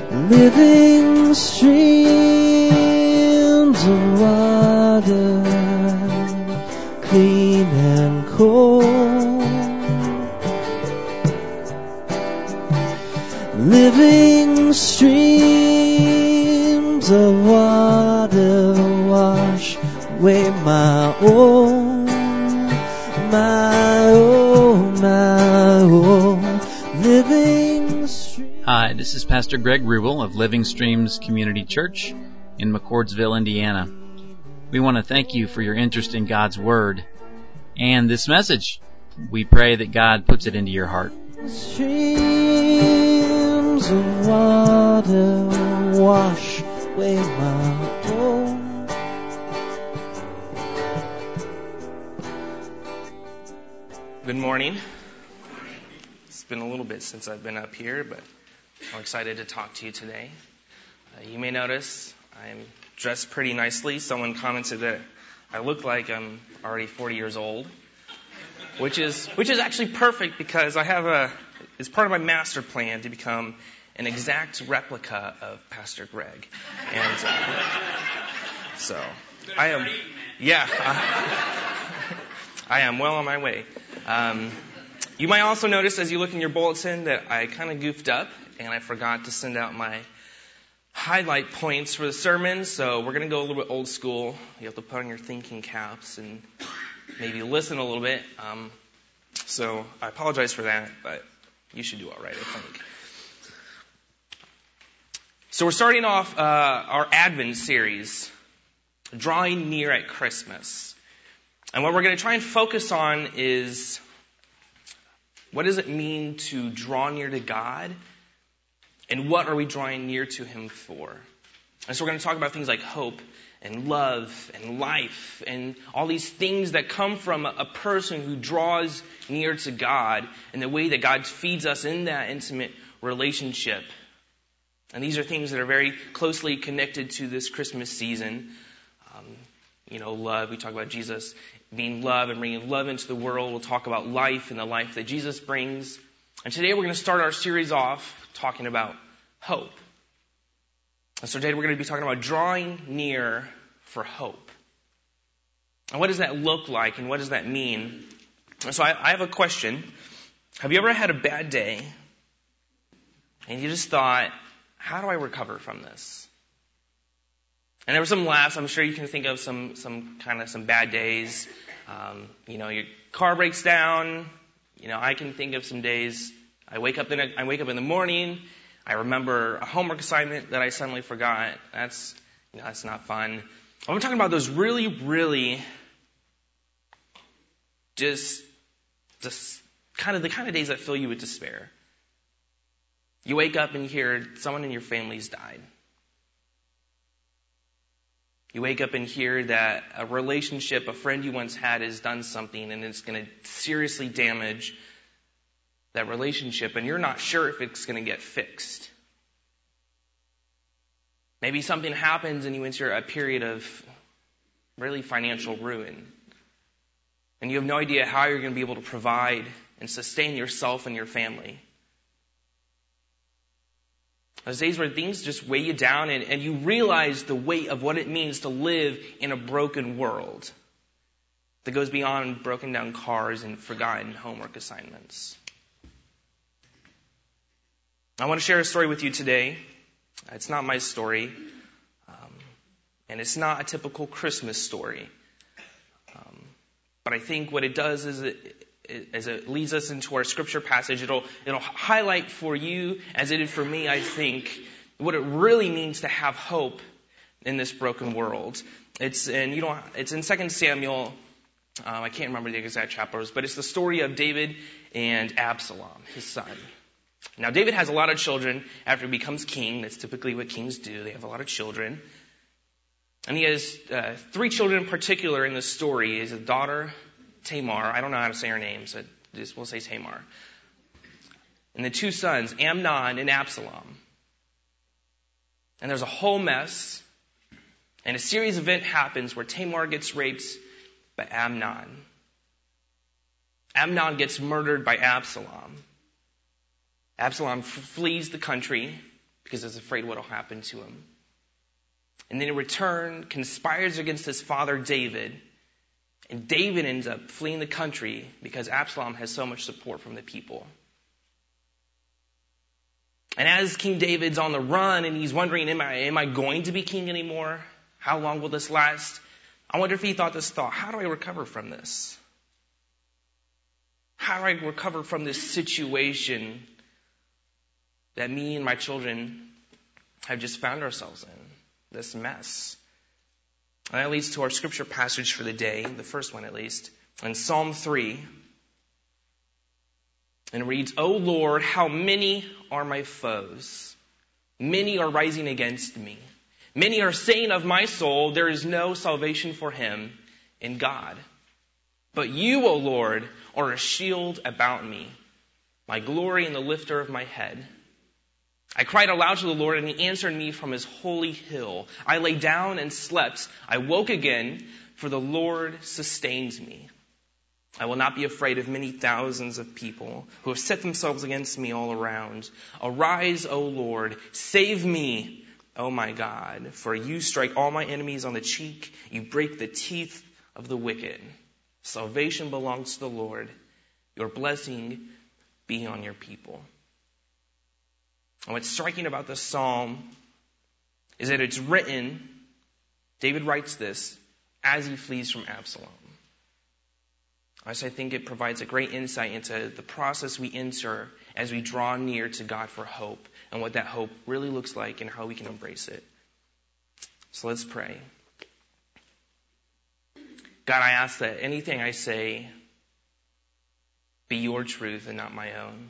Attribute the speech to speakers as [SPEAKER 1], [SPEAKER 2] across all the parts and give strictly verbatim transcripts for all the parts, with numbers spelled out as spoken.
[SPEAKER 1] living streams of water, clean and cold, living streams of water wash away my own, my own, my own, living streams.
[SPEAKER 2] Hi, this is Pastor Greg Rubel of Living Streams Community Church in McCordsville, Indiana. We want to thank you for your interest in God's Word and this message. We pray that God puts it into your heart.
[SPEAKER 1] Streams of water wash away my own.
[SPEAKER 3] Good morning. It's been a little bit since I've been up here, but I'm excited to talk to you today. Uh, you may notice I'm dressed pretty nicely. Someone commented that I look like I'm already forty years old, which is which is actually perfect because I have a it's part of my master plan to become an exact replica of Pastor Greg, and uh, so I am yeah I, I am well on my way. Um, you might also notice as you look in your bulletin that I kind of goofed up and I forgot to send out my highlight points for the sermon, so we're going to go a little bit old school. You have to put on your thinking caps and maybe listen a little bit. Um, so I apologize for that, but you should do all right, I think. So we're starting off uh, our Advent series, Drawing Near at Christmas. And what we're going to try and focus on is, what does it mean to draw near to God? And what are we drawing near to Him for? And so we're going to talk about things like hope and love and life and all these things that come from a person who draws near to God and the way that God feeds us in that intimate relationship. And these are things that are very closely connected to this Christmas season. Um, you know, love. We talk about Jesus being love and bringing love into the world. We'll talk about life and the life that Jesus brings. And today we're going to start our series off talking about hope. And so today we're going to be talking about drawing near for hope. And what does that look like and what does that mean? And so I, I have a question. Have you ever had a bad day and you just thought, how do I recover from this? And there were some laughs. I'm sure you can think of some some kind of some bad days. Um, you know, your car breaks down. You know, I can think of some days. I wake up in a, I wake up in the morning. I remember a homework assignment that I suddenly forgot. That's you know, that's not fun. I'm talking about those really, really just just kind of the kind of days that fill you with despair. You wake up and you hear someone in your family's died. You wake up and hear that a relationship, a friend you once had, has done something and it's going to seriously damage that relationship, and you're not sure if it's going to get fixed. Maybe something happens and you enter a period of really financial ruin. And you have no idea how you're going to be able to provide and sustain yourself and your family. Those days where things just weigh you down and, and you realize the weight of what it means to live in a broken world that goes beyond broken down cars and forgotten homework assignments. I want to share a story with you today. It's not my story, um, and it's not a typical Christmas story. Um, but I think what it does is it, as it leads us into our scripture passage, it'll it'll highlight for you, as it did for me, I think, what it really means to have hope in this broken world. It's in you know it's in Second Samuel. Um, I can't remember the exact chapters, but it's the story of David and Absalom, his son. Now, David has a lot of children after he becomes king. That's typically what kings do. They have a lot of children. And he has uh, three children in particular in the story. He has a daughter, Tamar. I don't know how to say her name, so just we'll say Tamar. And the two sons, Amnon and Absalom. And there's a whole mess. And a series of events happens where Tamar gets raped by Amnon. Amnon gets murdered by Absalom. Absalom f- flees the country because he's afraid what will happen to him. And then in return, conspires against his father David. And David ends up fleeing the country because Absalom has so much support from the people. And as King David's on the run and he's wondering, am I, am I going to be king anymore? How long will this last? I wonder if he thought this thought, how do I recover from this? How do I recover from this situation that me and my children have just found ourselves in? This mess. And that leads to our scripture passage for the day, the first one at least, in Psalm three. And it reads, O Lord, how many are my foes? Many are rising against me. Many are saying of my soul, there is no salvation for him in God. But you, O Lord, are a shield about me, my glory and the lifter of my head. I cried aloud to the Lord, and he answered me from his holy hill. I lay down and slept. I woke again, for the Lord sustains me. I will not be afraid of many thousands of people who have set themselves against me all around. Arise, O Lord, save me, O my God, for you strike all my enemies on the cheek. You break the teeth of the wicked. Salvation belongs to the Lord. Your blessing be on your people. And what's striking about this psalm is that it's written, David writes this, as he flees from Absalom. So I think it provides a great insight into the process we enter as we draw near to God for hope and what that hope really looks like and how we can embrace it. So let's pray. God, I ask that anything I say be your truth and not my own.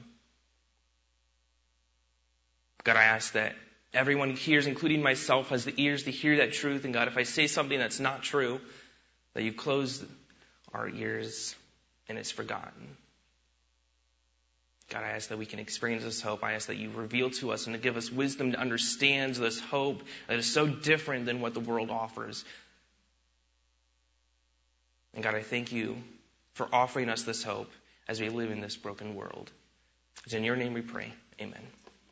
[SPEAKER 3] God, I ask that everyone who hears, including myself, has the ears to hear that truth. And God, if I say something that's not true, that you close our ears and it's forgotten. God, I ask that we can experience this hope. I ask that you reveal to us and to give us wisdom to understand this hope that is so different than what the world offers. And God, I thank you for offering us this hope as we live in this broken world. It's in your name we pray. Amen.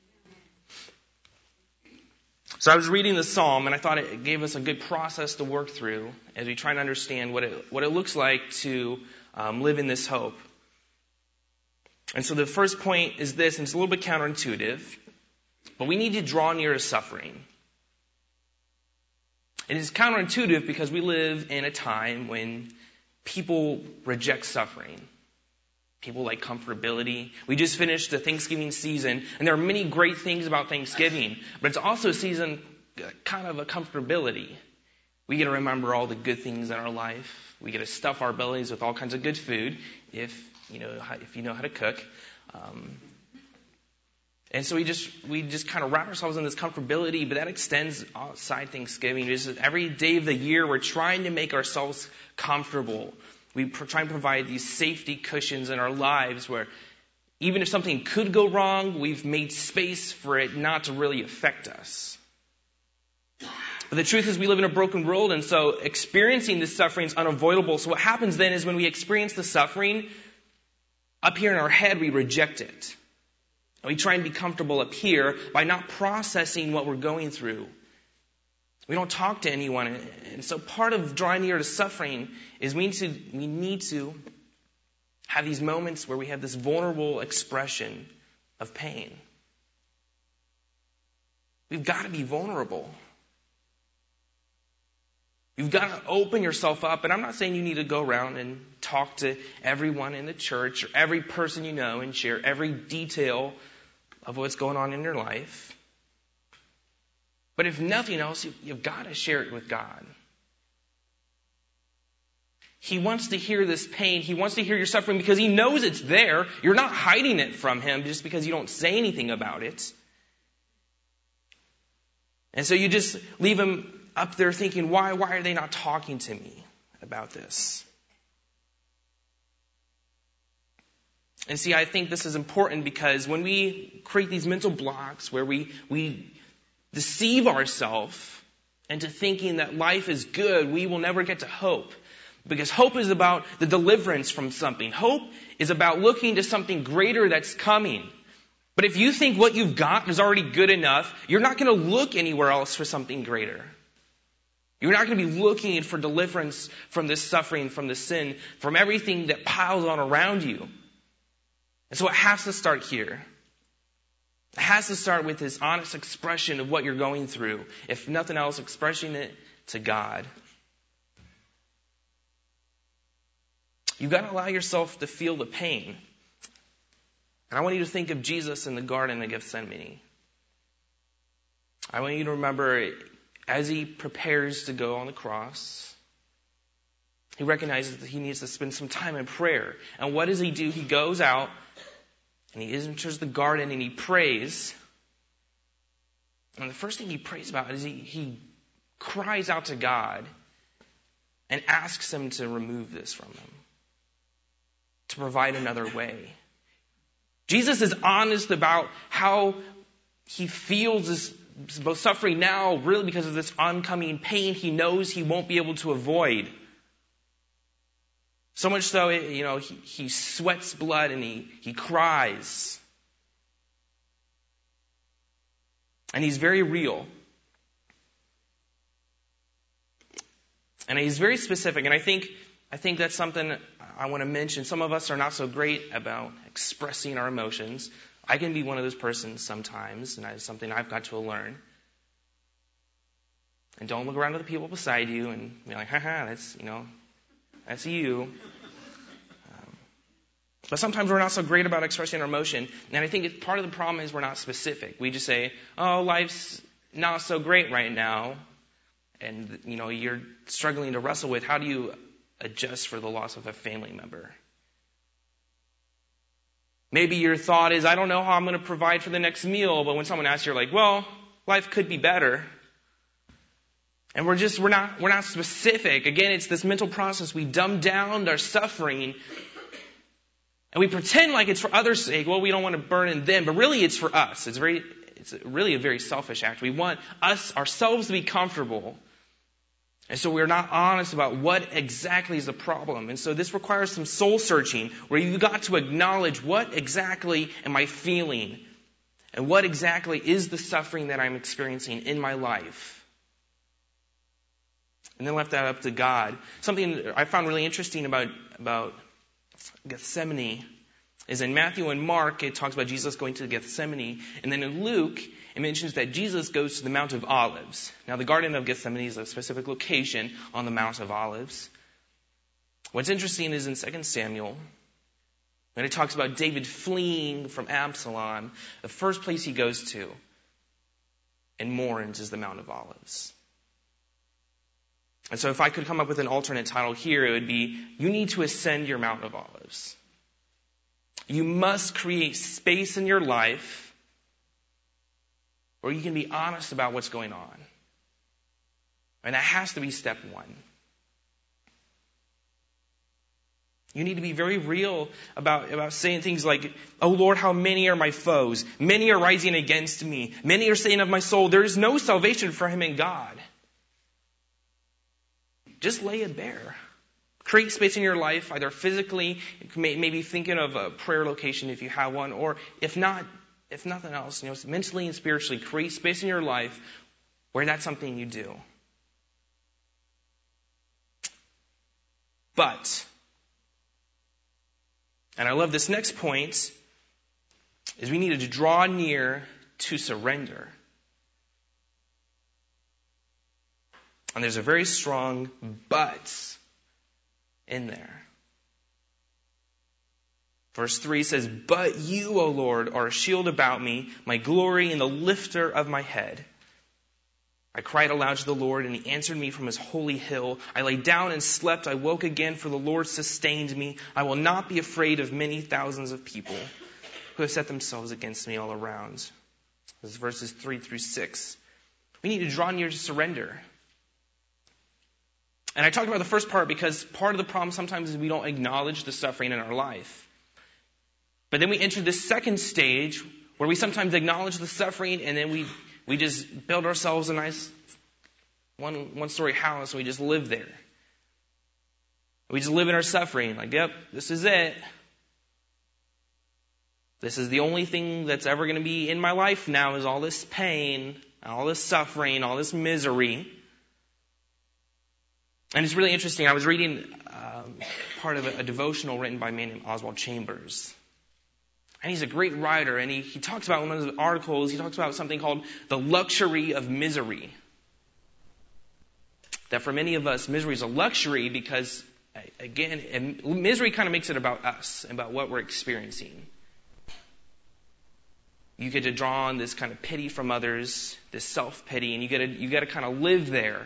[SPEAKER 3] So I was reading the psalm, and I thought it gave us a good process to work through as we try to understand what it what it looks like to um, live in this hope. And so the first point is this, and it's a little bit counterintuitive, but we need to draw near to suffering. It is counterintuitive because we live in a time when people reject suffering. People like comfortability. We just finished the Thanksgiving season, and there are many great things about Thanksgiving, but it's also a season kind of a comfortability. We get to remember all the good things in our life. We get to stuff our bellies with all kinds of good food, if you know if you know how to cook. Um, and so we just we just kind of wrap ourselves in this comfortability, but that extends outside Thanksgiving. Just every day of the year, we're trying to make ourselves comfortable. We try and provide these safety cushions in our lives where even if something could go wrong, we've made space for it not to really affect us. But the truth is we live in a broken world, and so experiencing this suffering is unavoidable. So what happens then is when we experience the suffering, up here in our head, we reject it. And we try and be comfortable up here by not processing what we're going through. We don't talk to anyone. And so part of drawing near to suffering is we need to, we need to have these moments where we have this vulnerable expression of pain. We've got to be vulnerable. You've got to open yourself up. And I'm not saying you need to go around and talk to everyone in the church or every person you know and share every detail of what's going on in your life. But if nothing else, you've got to share it with God. He wants to hear this pain. He wants to hear your suffering because he knows it's there. You're not hiding it from him just because you don't say anything about it. And so you just leave him up there thinking, why, why are they not talking to me about this? And see, I think this is important because when we create these mental blocks where we, we deceive ourselves into thinking that life is good, we will never get to hope. Because hope is about the deliverance from something. Hope is about looking to something greater that's coming. But if you think what you've got is already good enough, you're not going to look anywhere else for something greater. You're not going to be looking for deliverance from this suffering, from this sin, from everything that piles on around you. And so it has to start here. It has to start with this honest expression of what you're going through. If nothing else, expressing it to God. You've got to allow yourself to feel the pain. And I want you to think of Jesus in the Garden of Gethsemane. I want you to remember, as he prepares to go on the cross, he recognizes that he needs to spend some time in prayer. And what does he do? He goes out and he enters the garden and he prays. And the first thing he prays about is he, he cries out to God and asks him to remove this from him, to provide another way. Jesus is honest about how he feels this both suffering now, really because of this oncoming pain he knows he won't be able to avoid. So much so, you know, he, he sweats blood and he, he cries. And he's very real. And he's very specific. And I think I think that's something I want to mention. Some of us are not so great about expressing our emotions. I can be one of those persons sometimes, and that's something I've got to learn. And don't look around to the people beside you and be like, haha, that's, you know, that's you. Um, but sometimes we're not so great about expressing our emotion. And I think it, part of the problem is we're not specific. We just say, oh, life's not so great right now. And, you know, you're struggling to wrestle with how do you adjust for the loss of a family member. Maybe your thought is, I don't know how I'm going to provide for the next meal. But when someone asks, you're like, well, life could be better. And we're just, we're not, we're not specific. Again, it's this mental process. We dumb down our suffering. And we pretend like it's for others' sake. Well, we don't want to burden them. But really, it's for us. It's very, it's really a very selfish act. We want us, ourselves to be comfortable. And so we're not honest about what exactly is the problem. And so this requires some soul searching where you've got to acknowledge what exactly am I feeling and what exactly is the suffering that I'm experiencing in my life. And then left that up to God. Something I found really interesting about, about Gethsemane is in Matthew and Mark, it talks about Jesus going to Gethsemane. And then in Luke, it mentions that Jesus goes to the Mount of Olives. Now, the Garden of Gethsemane is a specific location on the Mount of Olives. What's interesting is in Second Samuel, when it talks about David fleeing from Absalom, the first place he goes to and mourns is the Mount of Olives. And so if I could come up with an alternate title here, it would be, You Need to Ascend Your Mount of Olives. You must create space in your life where you can be honest about what's going on. And that has to be step one. You need to be very real about, about saying things like, oh Lord, how many are my foes? Many are rising against me. Many are saying of my soul, there is no salvation for him in God. Just lay it bare. Create space in your life, either physically, maybe thinking of a prayer location if you have one, or if not, if nothing else, you know, mentally and spiritually, create space in your life where that's something you do. But, and I love this next point, is we needed to draw near to surrender. And there's a very strong but in there. Verse three says, But you, O Lord, are a shield about me, my glory and the lifter of my head. I cried aloud to the Lord, and he answered me from his holy hill. I lay down and slept. I woke again, for the Lord sustained me. I will not be afraid of many thousands of people who have set themselves against me all around. This is verses three through six. We need to draw near to surrender. And I talked about the first part because part of the problem sometimes is we don't acknowledge the suffering in our life. But then we enter this second stage where we sometimes acknowledge the suffering and then we, we just build ourselves a nice one, one story house and we just live there. We just live in our suffering. Like, yep, this is it. This is the only thing that's ever going to be in my life now is all this pain, all this suffering, all this misery. And it's really interesting. I was reading um, part of a, a devotional written by a man named Oswald Chambers. And he's a great writer, and he, he talks about, in one of his articles, he talks about something called the luxury of misery. That for many of us, misery is a luxury because, again, misery kind of makes it about us, about what we're experiencing. You get to draw on this kind of pity from others, this self-pity, and you get to, you get to kind of live there.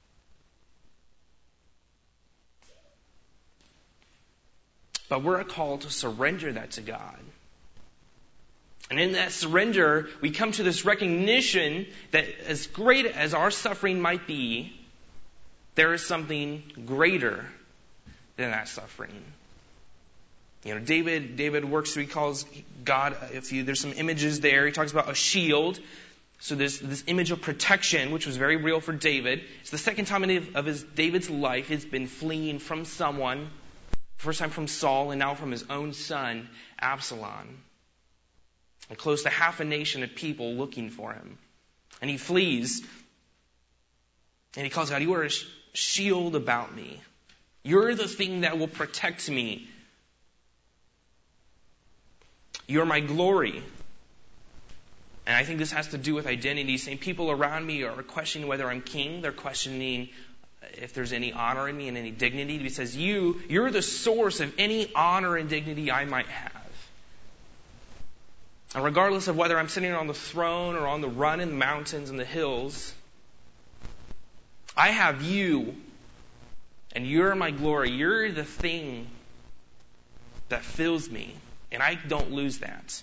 [SPEAKER 3] But we're called to surrender that to God. And in that surrender, we come to this recognition that as great as our suffering might be, there is something greater than that suffering. You know, David, David works, he calls God, if you, there's some images there, he talks about a shield. So there's this image of protection, which was very real for David. It's the second time of his, David's life he's been fleeing from someone. First time from Saul, and now from his own son, Absalom. And close to half a nation of people looking for him. And he flees. And he calls God, you are a shield about me. You're the thing that will protect me. You're my glory. And I think this has to do with identity. Saying people around me are questioning whether I'm king. They're questioning if there's any honor in me and any dignity. He says, you, you're the source of any honor and dignity I might have. And regardless of whether I'm sitting on the throne or on the run in the mountains and the hills, I have you, and you're my glory. You're the thing that fills me, and I don't lose that.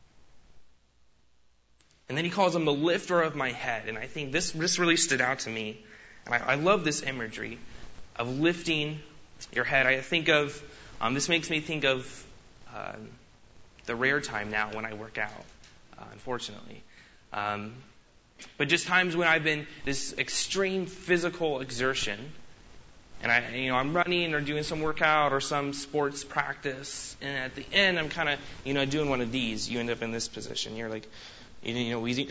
[SPEAKER 3] And then he calls him the lifter of my head, and I think this, this really stood out to me. And I, I love this imagery of lifting your head. I think of, um, this makes me think of uh, the rare time now when I work out, uh, unfortunately. Um, but just times when I've been this extreme physical exertion, and I, you know, I'm running or doing some workout or some sports practice, and at the end I'm kind of, you know, doing one of these. You end up in this position. You're like, you know, wheezing.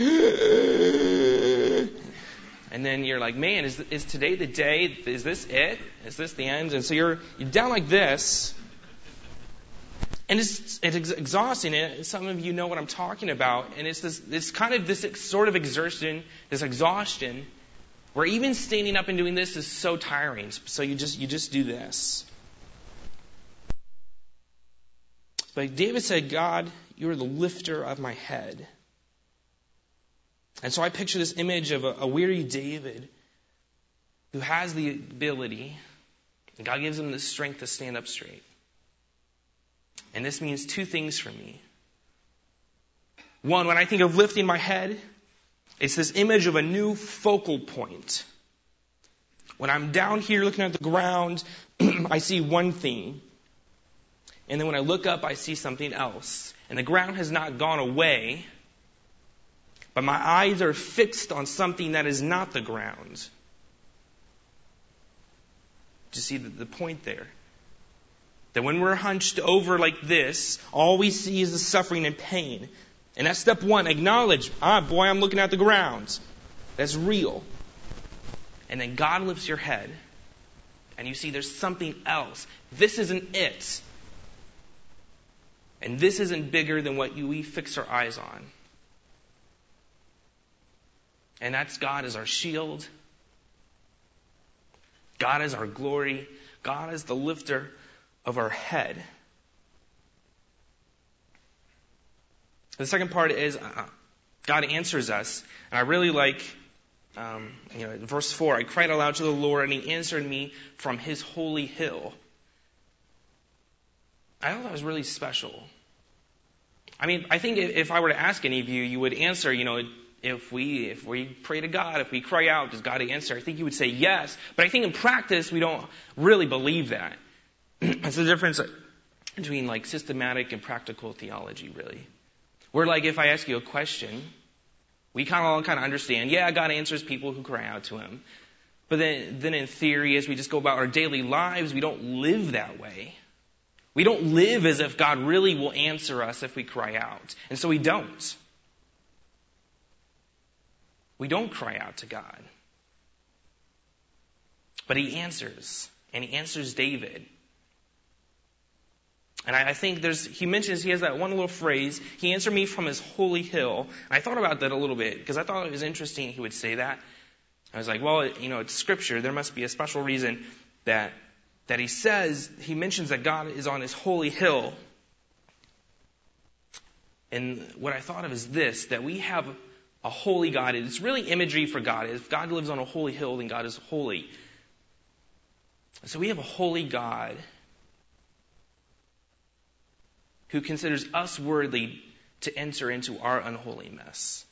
[SPEAKER 3] And then you're like, man, is is today the day? Is this it? Is this the end? And so you're you're down like this. And it's, it's exhausting. And some of you know what I'm talking about. And it's this, it's kind of this sort of exertion, this exhaustion, where even standing up and doing this is so tiring. So you just you just do this. But David said, God, you are the lifter of my head. And so I picture this image of a, a weary David who has the ability, and God gives him the strength to stand up straight. And this means two things for me. One, when I think of lifting my head, it's this image of a new focal point. When I'm down here looking at the ground, I see one thing. And then when I look up, I see something else. And the ground has not gone away, but my eyes are fixed on something that is not the ground. Do you see the, the point there? That when we're hunched over like this, all we see is the suffering and pain. And that's step one. Acknowledge, ah, boy, I'm looking at the ground. That's real. And then God lifts your head, and you see there's something else. This isn't it. And this isn't bigger than what you, we fix our eyes on. And that's God as our shield. God as our glory. God as the lifter of our head. The second part is uh, God answers us. And I really like, um, you know, verse four. I cried aloud to the Lord, and He answered me from His holy hill. I thought that was really special. I mean, I think if I were to ask any of you, you would answer, you know, if we if we pray to God, if we cry out, does God answer? I think you would say yes. But I think in practice, we don't really believe that. It's the difference between like systematic and practical theology, really. Where like if I ask you a question, we kind of all kind of understand, yeah, God answers people who cry out to Him. But then, then in theory, as we just go about our daily lives, we don't live that way. We don't live as if God really will answer us if we cry out. And so we don't. We don't cry out to God. But he answers. And he answers David. And I, I think there's, he mentions, he has that one little phrase, he answered me from his holy hill. And I thought about that a little bit, because I thought it was interesting he would say that. I was like, well, you know, it's scripture. There must be a special reason that that he says, he mentions that God is on his holy hill. And what I thought of is this, that we have a holy God. It's really imagery for God. If God lives on a holy hill, then God is holy. So we have a holy God who considers us worthy to enter into our unholy mess.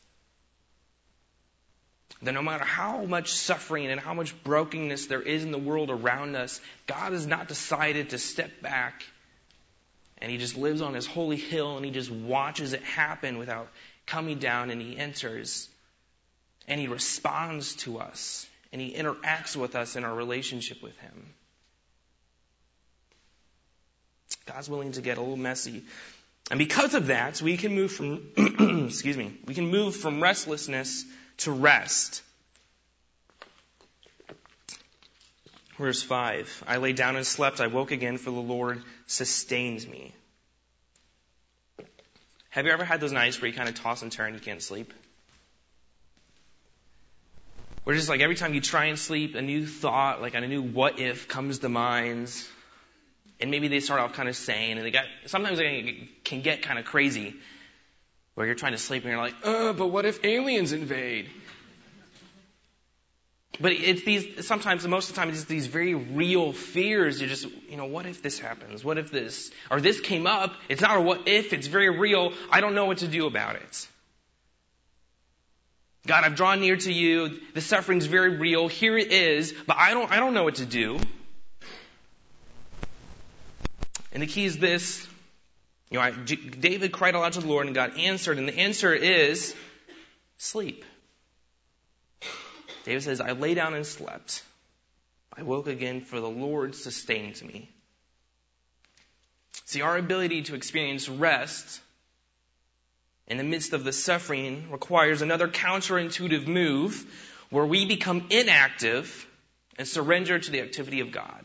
[SPEAKER 3] That no matter how much suffering and how much brokenness there is in the world around us, God has not decided to step back and he just lives on his holy hill and he just watches it happen without coming down, and he enters and he responds to us and he interacts with us in our relationship with him. God's willing to get a little messy. And because of that, we can move from, excuse me, we can move from restlessness to rest. Verse five, I lay down and slept, I woke again, for the Lord sustains me. Have you ever had those nights where you kind of toss and turn and you can't sleep? Where just like every time you try and sleep, a new thought, like a new what if comes to mind. And maybe they start off kind of sane, and they got, sometimes they can get kind of crazy. Where you're trying to sleep and you're like, uh, but what if aliens invade? But it's these, sometimes, most of the time, it's these very real fears. You're just, you know, what if this happens? What if this, or this came up? It's not a what if, it's very real. I don't know what to do about it. God, I've drawn near to you. The suffering's very real. Here it is, but I don't, I don't know what to do. And the key is this. You know, I, David cried aloud to the Lord and God answered, and the answer is sleep. David says, I lay down and slept. I woke again, for the Lord sustains me. See, our ability to experience rest in the midst of the suffering requires another counterintuitive move where we become inactive and surrender to the activity of God.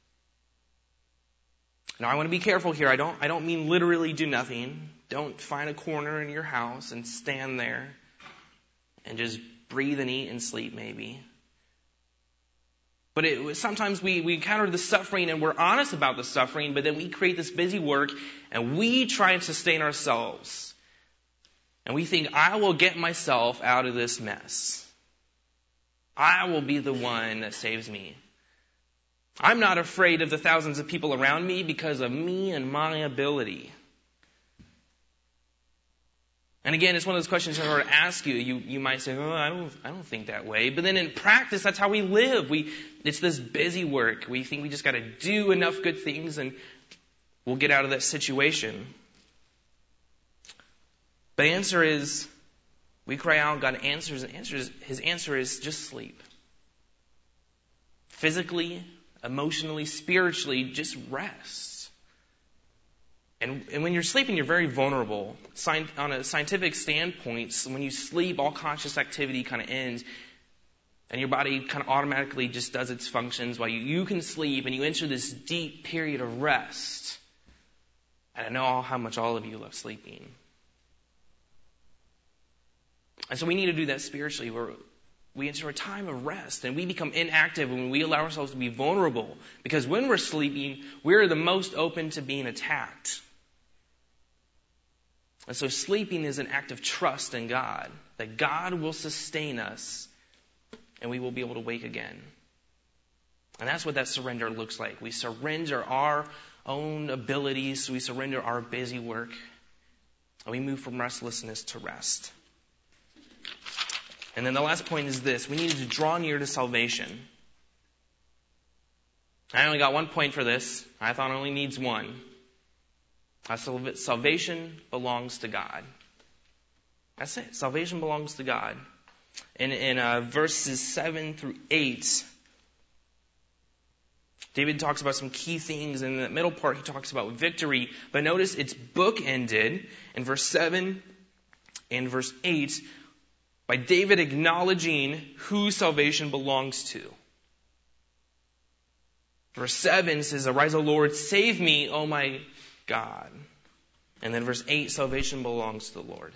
[SPEAKER 3] Now, I want to be careful here. I don't, I don't mean literally do nothing. Don't find a corner in your house and stand there and just breathe and eat and sleep, maybe. But it, sometimes we, we encounter the suffering and we're honest about the suffering, but then we create this busy work and we try and sustain ourselves. And we think, I will get myself out of this mess. I will be the one that saves me. I'm not afraid of the thousands of people around me because of me and my ability. And again, it's one of those questions I want to ask you. You you might say, "Oh, I don't I don't think that way." But then in practice, that's how we live. We it's this busy work. We think we just got to do enough good things and we'll get out of that situation. But the answer is, we cry out, God answers, and answers. His answer is just sleep. Physically, emotionally, spiritually, just rest. And, and when you're sleeping, you're very vulnerable. Sci- on a scientific standpoint, when you sleep, all conscious activity kind of ends. And your body kind of automatically just does its functions while you, you can sleep and you enter this deep period of rest. And I know how much all of you love sleeping. And so we need to do that spiritually, where we enter a time of rest and we become inactive when we allow ourselves to be vulnerable. Because when we're sleeping, we're the most open to being attacked. And so sleeping is an act of trust in God, that God will sustain us and we will be able to wake again. And that's what that surrender looks like. We surrender our own abilities, we surrender our busy work, and we move from restlessness to rest. And then the last point is this. We need to draw near to salvation. I only got one point for this. I thought it only needs one. Salvation belongs to God. That's it. Salvation belongs to God. In, in uh, verses seven through eight, David talks about some key things. In the middle part, he talks about victory. But notice it's bookended in verse seven and verse eight by David acknowledging who salvation belongs to. Verse seven says, "Arise, O Lord, save me, O my God." And then verse eight, salvation belongs to the Lord.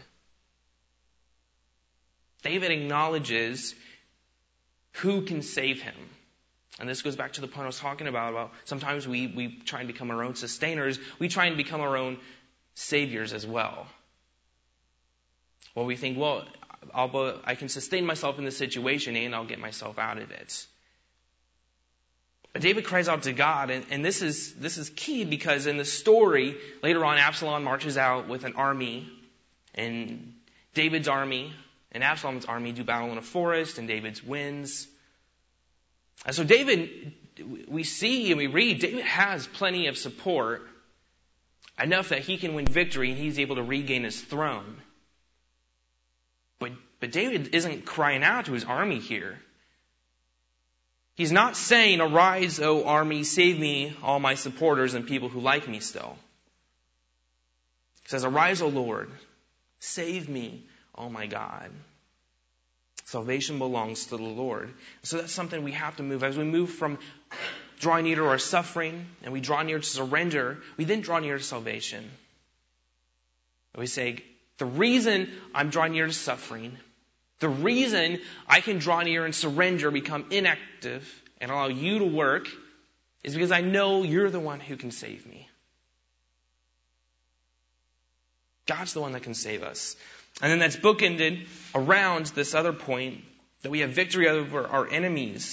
[SPEAKER 3] David acknowledges who can save him. And this goes back to the point I was talking about, about sometimes we, we try and become our own sustainers. We try and become our own saviors as well. Well, we think, well, I'll, I can sustain myself in this situation and I'll get myself out of it. But David cries out to God, and, and this is this is key because in the story, later on, Absalom marches out with an army, and David's army and Absalom's army do battle in a forest, and David wins. And so David, we see and we read, David has plenty of support, enough that he can win victory and he's able to regain his throne. But, but David isn't crying out to his army here. He's not saying, "Arise, O army, save me, all my supporters and people who like me still." He says, "Arise, O Lord, save me, O my God." Salvation belongs to the Lord. So that's something we have to move. As we move from drawing near to our suffering and we draw near to surrender, we then draw near to salvation. And we say, the reason I'm drawing near to suffering, the reason I can draw near and surrender, become inactive, and allow you to work, is because I know you're the one who can save me. God's the one that can save us. And then that's bookended around this other point that we have victory over our enemies.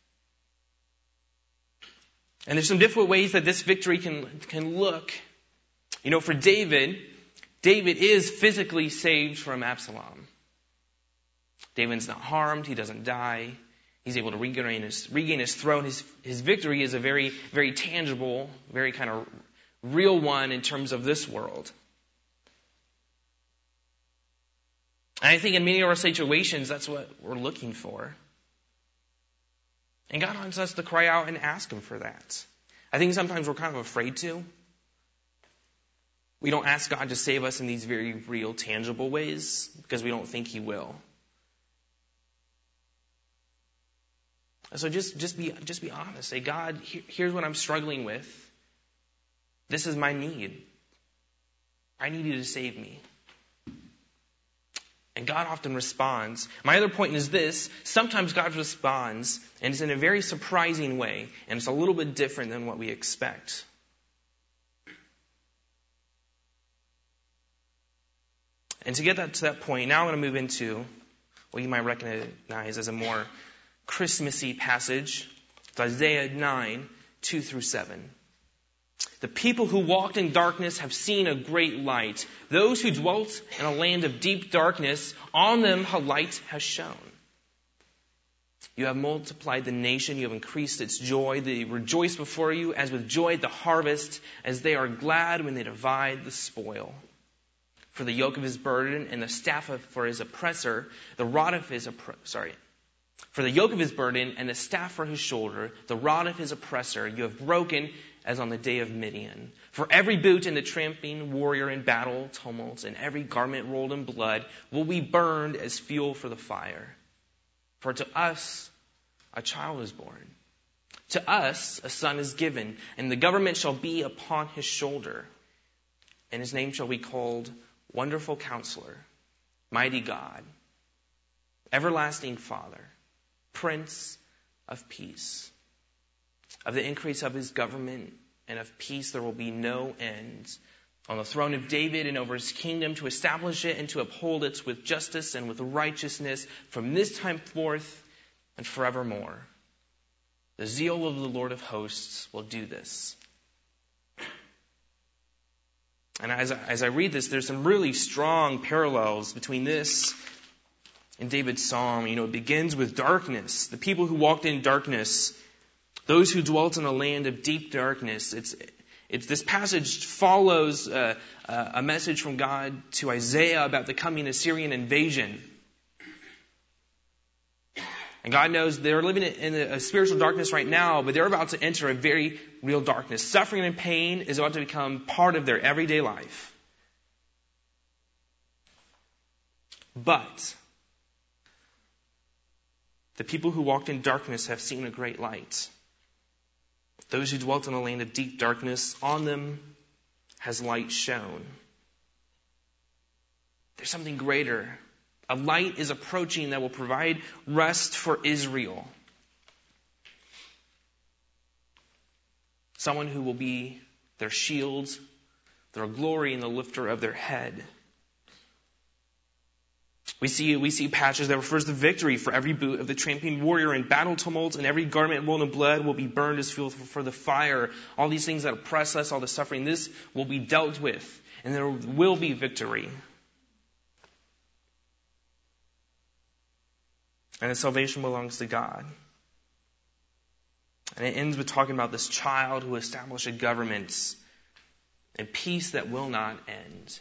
[SPEAKER 3] And there's some different ways that this victory can, can look. You know, for David, David is physically saved from Absalom. David's not harmed. He doesn't die. He's able to regain his, regain his throne. His, his victory is a very, very tangible, very kind of real one in terms of this world. And I think in many of our situations, that's what we're looking for. And God wants us to cry out and ask Him for that. I think sometimes we're kind of afraid to. We don't ask God to save us in these very real, tangible ways because we don't think He will. So just, just be, just be honest. Say, God, here, here's what I'm struggling with. This is my need. I need you to save me. And God often responds. My other point is this. Sometimes God responds, and it's in a very surprising way, and it's a little bit different than what we expect. And to get that to that point, now I'm going to move into what you might recognize as a more Christmassy passage. It's Isaiah nine, two through seven. The people who walked in darkness have seen a great light. Those who dwelt in a land of deep darkness, on them a light has shone. You have multiplied the nation, you have increased its joy. They rejoice before you as with joy at the harvest, as they are glad when they divide the spoil. For the yoke of his burden and the staff of, for his oppressor, the rod of his oppre- sorry. For the yoke of his burden and the staff for his shoulder, the rod of his oppressor, you have broken as on the day of Midian. For every boot and the tramping warrior in battle tumults, and every garment rolled in blood will be burned as fuel for the fire. For to us a child is born. To us a son is given, and the government shall be upon his shoulder. And his name shall be called Wonderful Counselor, Mighty God, Everlasting Father, Prince of Peace. Of the increase of his government and of peace there will be no end. On the throne of David and over his kingdom, to establish it and to uphold it with justice and with righteousness from this time forth and forevermore. The zeal of the Lord of hosts will do this. And as I, as I read this, there's some really strong parallels between this and David's psalm. You know, it begins with darkness. The people who walked in darkness, those who dwelt in a land of deep darkness. It's, it's this passage follows uh, uh, a message from God to Isaiah about the coming Assyrian invasion. And God knows they're living in a spiritual darkness right now, but they're about to enter a very real darkness. Suffering and pain is about to become part of their everyday life. But the people who walked in darkness have seen a great light. Those who dwelt in a land of deep darkness, on them has light shone. There's something greater. A light is approaching that will provide rest for Israel. Someone who will be their shield, their glory, and the lifter of their head. We see, we see patches that refers to victory for every boot of the tramping warrior in battle tumult, and every garment rolled in blood will be burned as fuel for the fire. All these things that oppress us, all the suffering, this will be dealt with, and there will be victory. And the salvation belongs to God. And it ends with talking about this child who established a government and peace that will not end.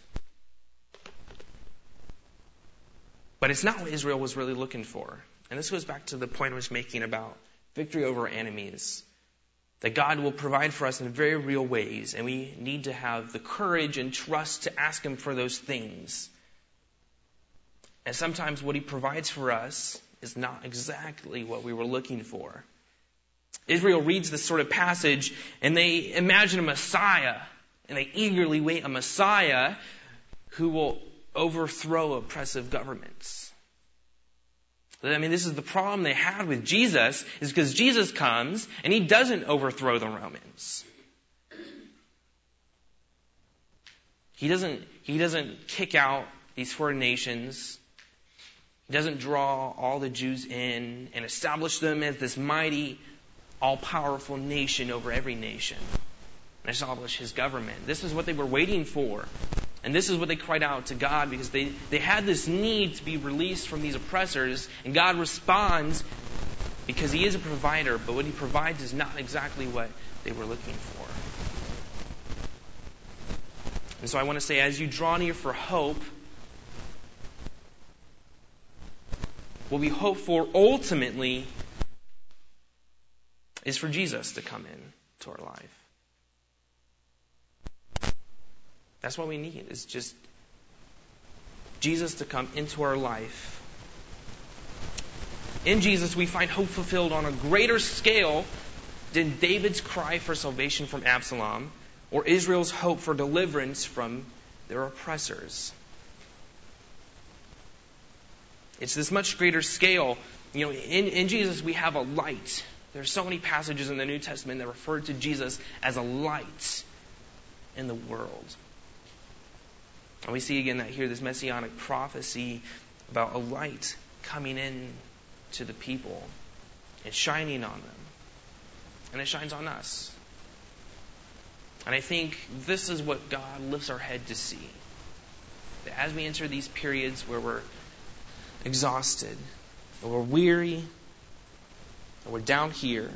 [SPEAKER 3] But it's not what Israel was really looking for. And this goes back to the point I was making about victory over enemies. That God will provide for us in very real ways. And we need to have the courage and trust to ask Him for those things. And sometimes what He provides for us is not exactly what we were looking for. Israel reads this sort of passage and they imagine a Messiah. And they eagerly wait a Messiah who will overthrow oppressive governments. I mean, this is the problem they had with Jesus, is because Jesus comes and He doesn't overthrow the Romans. He doesn't, he doesn't kick out these foreign nations. He doesn't draw all the Jews in and establish them as this mighty, all-powerful nation over every nation and establish His government. This is what they were waiting for. And this is what they cried out to God, because they, they had this need to be released from these oppressors. And God responds because He is a provider, but what He provides is not exactly what they were looking for. And so I want to say, as you draw near for hope, what we hope for ultimately is for Jesus to come in to our life. That's what we need, is just Jesus to come into our life. In Jesus, we find hope fulfilled on a greater scale than David's cry for salvation from Absalom or Israel's hope for deliverance from their oppressors. It's this much greater scale. You know, in, in Jesus, we have a light. There are so many passages in the New Testament that refer to Jesus as a light in the world. And we see again that here, this messianic prophecy about a light coming in to the people and shining on them. And it shines on us. And I think this is what God lifts our head to see. That as we enter these periods where we're exhausted, or we're weary, or we're down here,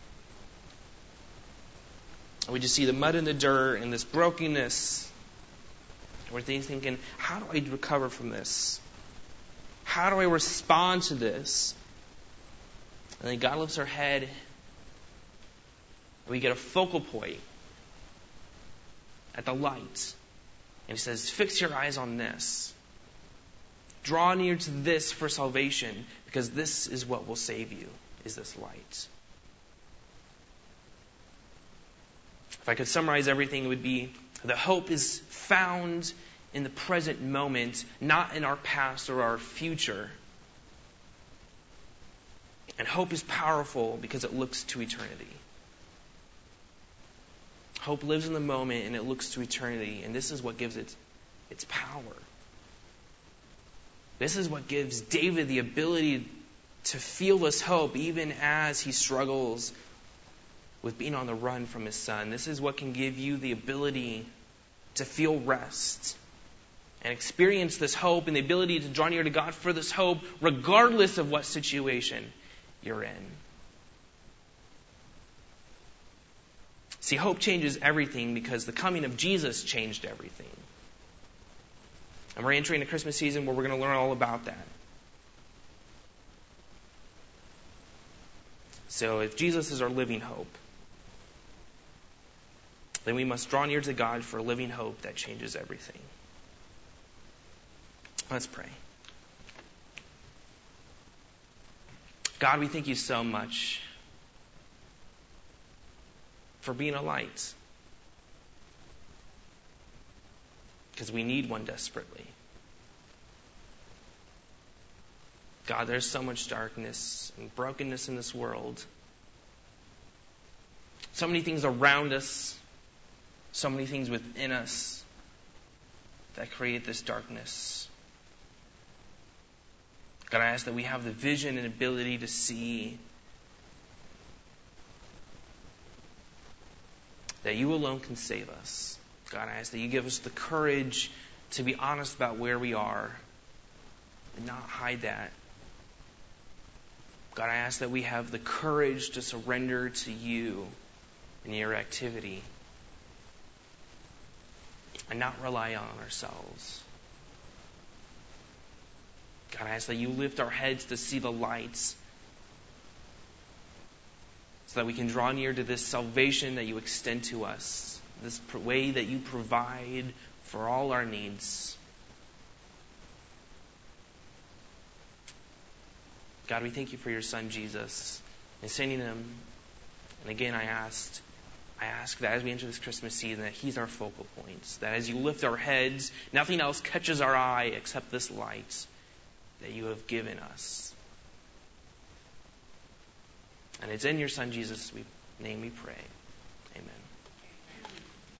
[SPEAKER 3] and we just see the mud and the dirt and this brokenness, we're thinking, how do I recover from this? How do I respond to this? And then God lifts our head, and we get a focal point at the light. And He says, fix your eyes on this. Draw near to this for salvation, because this is what will save you, is this light. If I could summarize everything, it would be that hope is found in the present moment, not in our past or our future. And hope is powerful because it looks to eternity. Hope lives in the moment and it looks to eternity. And this is what gives it its power. This is what gives David the ability to feel this hope even as he struggles with being on the run from his son. This is what can give you the ability to feel rest and experience this hope and the ability to draw near to God for this hope regardless of what situation you're in. See, hope changes everything because the coming of Jesus changed everything. And we're entering a Christmas season where we're going to learn all about that. So if Jesus is our living hope, then we must draw near to God for a living hope that changes everything. Let's pray. God, we thank you so much for being a light, because we need one desperately. God, there's so much darkness and brokenness in this world. So many things around us, so many things within us that create this darkness. God, I ask that we have the vision and ability to see that you alone can save us. God, I ask that you give us the courage to be honest about where we are and not hide that. God, I ask that we have the courage to surrender to you in your activity and not rely on ourselves. God, I ask that you lift our heads to see the lights so that we can draw near to this salvation that you extend to us, this way that you provide for all our needs. God, we thank you for your Son, Jesus, and sending him. And again, I asked, I ask that as we enter this Christmas season, that he's our focal point, that as you lift our heads, nothing else catches our eye except this light that you have given us. And it's in your Son Jesus' name we pray.